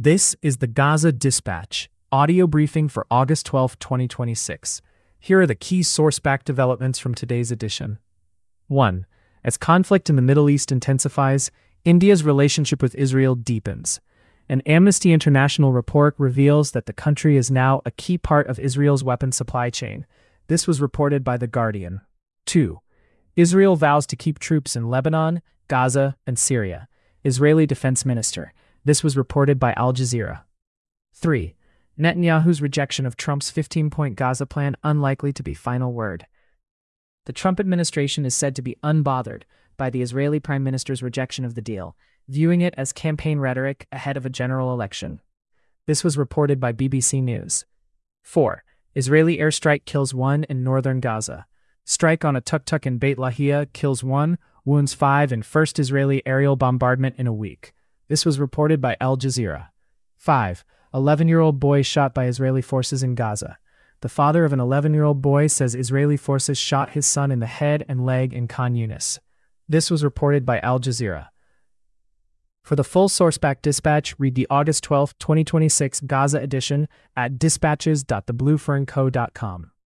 This is the Gaza Dispatch, audio briefing for August 12, 2026. Here are the key source-backed developments from today's edition. 1. As conflict in the Middle East intensifies, India's relationship with Israel deepens. An Amnesty International report reveals that the country is now a key part of Israel's weapons supply chain. This was reported by The Guardian. 2. Israel vows to keep troops in Lebanon, Gaza, and Syria. Israeli Defense Minister. This was reported by Al Jazeera. 3. Netanyahu's rejection of Trump's 15-point Gaza plan unlikely to be final word. The Trump administration is said to be unbothered by the Israeli Prime Minister's rejection of the deal, viewing it as campaign rhetoric ahead of a general election. This was reported by BBC News. 4. Israeli airstrike kills 1 in northern Gaza. Strike on a tuk-tuk in Beit Lahia kills 1, wounds 5 in first Israeli aerial bombardment in a week. This was reported by Al Jazeera. 5. 11-year-old boy shot by Israeli forces in Gaza. The father of an 11-year-old boy says Israeli forces shot his son in the head and leg in Khan Yunis. This was reported by Al Jazeera. For the full source-backed dispatch, read the August 12, 2026 Gaza edition at dispatches.thebluefernco.com.